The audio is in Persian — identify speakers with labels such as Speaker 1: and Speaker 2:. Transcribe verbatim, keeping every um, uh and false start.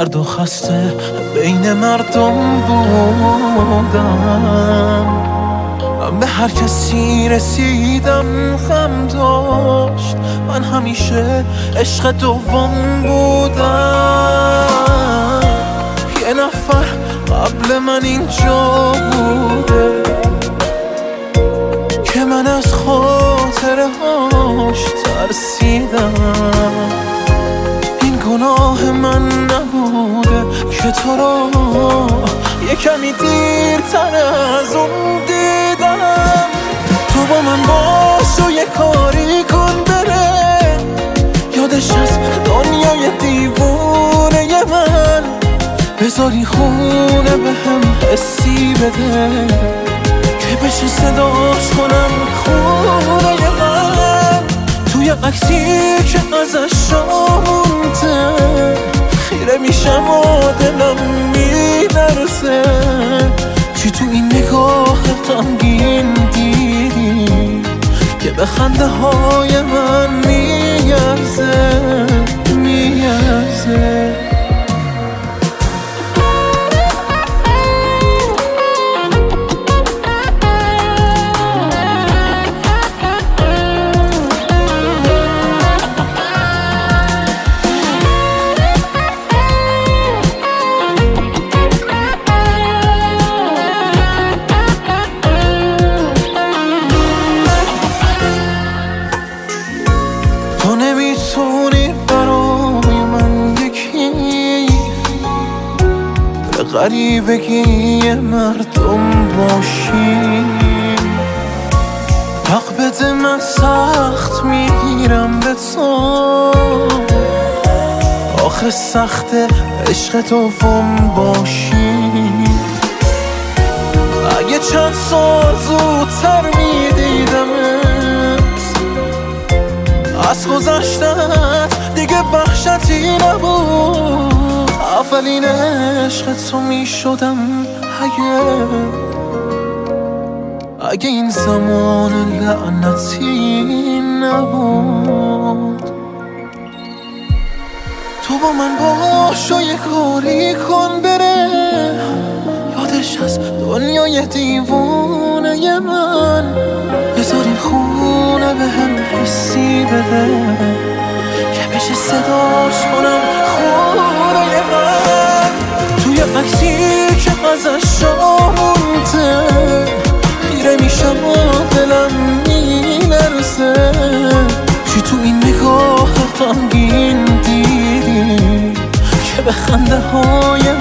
Speaker 1: سرد و خسته بین مردم بودم. من به هر کسی رسیدم غم داشت، من همیشه عشق دوم بودم. یه نفر قبل من اینجا بوده که من از خاطره هاش ترسیدم. این گناه من نبوده که تو رو یه کمی دیرتر از اون دیدم. تو با من باش و یه کاری کن بره، یادش از دنیای دیوونه من. بذاری خونه به هم حسی بده که بشه صداش کنم خونه من. توی عکسی که ازش مونده خیره میشم و دلم میلرزه. چی تو این نگاه غمگین دیدی که به خنده های من میارزه میارزه. تو نمیتونی برای من یکی به غریبگی مردم باشی. حق بده من سخت میگیرم به تو، آخه سخت عشق دوم باشی. اگه چند سال زودتر میدیدمت از گذشتت دیگه وحشتی نبود. اولین عشق تو میشدم اگه اگه این زمان لعنتی نبود. تو با من باش و یه کاری کن بره، یادش از دنیای دیوونه من. بذاری خونه به هم حسی بده که بشه صداش کنم خونه من. توی عکسی که ازش مونده خیره میشم و دلم میلرزه. چی تو این نگاه غمگین دیدی که به خنده های